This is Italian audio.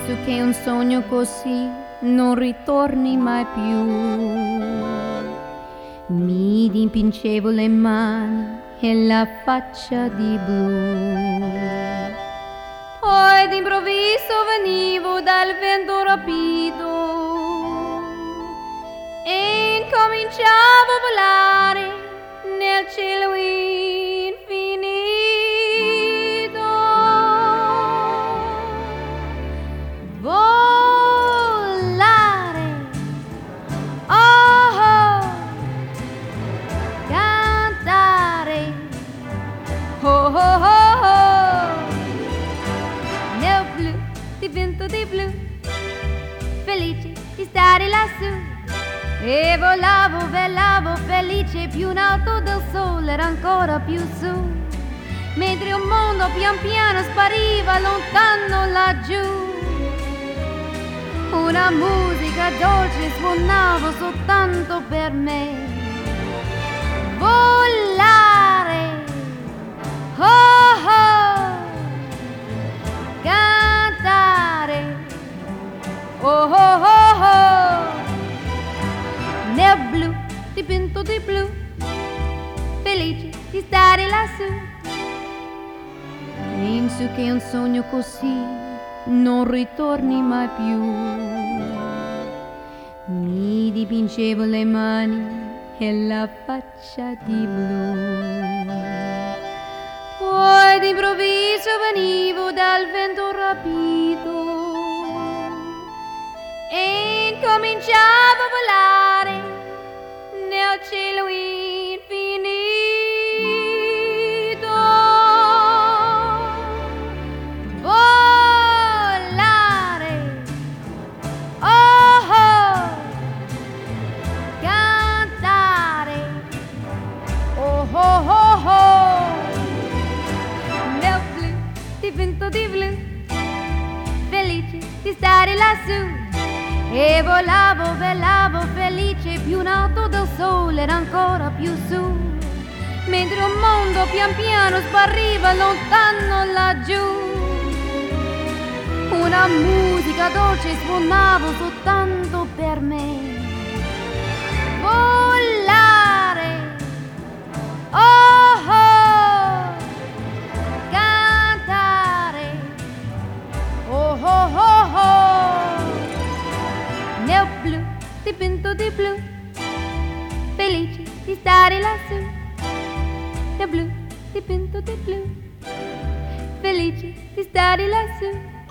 Penso che un sogno così non ritorni mai più. Mi dipingevo le mani e la faccia di blu. Poi d'improvviso venivo dal vento rapido e incominciavo a volare nel cielo infinito. Volare, oh, oh, cantare, oh, oh, oh, oh, nel blu, dipinto di blu, felice di stare lassù. E volavo, velavo, felice, più in alto del sole, era ancora più su, mentre un mondo pian piano spariva lontano laggiù. Una musica dolce suonava soltanto per me. Volare, oh oh, cantare, oh oh oh oh, nel blu, dipinto di blu, felice di stare lassù. Penso che un sogno così non ritorni mai più. Mi dipingevo le mani e la faccia di blu. Poi d'improvviso venivo dal vento rapido e incominciavo a volare nel cielo infinito. Volare, oh oh, cantare, oh oh oh oh, nel blu, dipinto di blu, felice di stare lassù. E volavo, velavo, felice, più in alto del sole, era ancora più su, mentre un mondo pian piano spariva lontano laggiù. Una musica dolce suonava soltanto per me. Volare, oh oh, cantare, oh oh oh oh, nel blu, dipinto di blu, felice di stare lassù. Nel blu, dipinto di blu, felice di stare lassù.